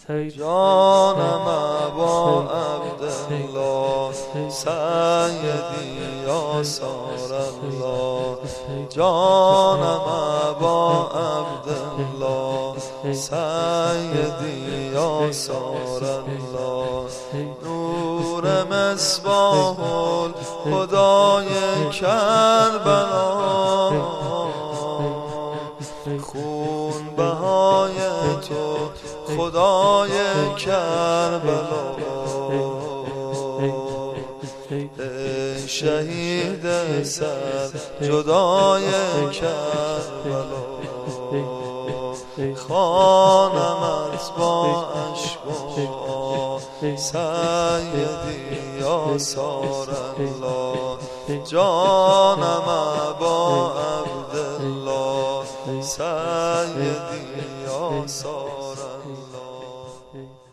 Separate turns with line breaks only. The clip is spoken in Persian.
جانم ابا عبدالله سیدی یا سار الله، جانم ابا عبدالله سیدی یا سار الله. نور مصباح الهدای کربلا، خون بهای تو خدای کربلا. ای شهید سر جدای کربلا، خوانمت با اشباه سیدی یا سار الله، جانم ابا عبدالله سیدی یا سار الله.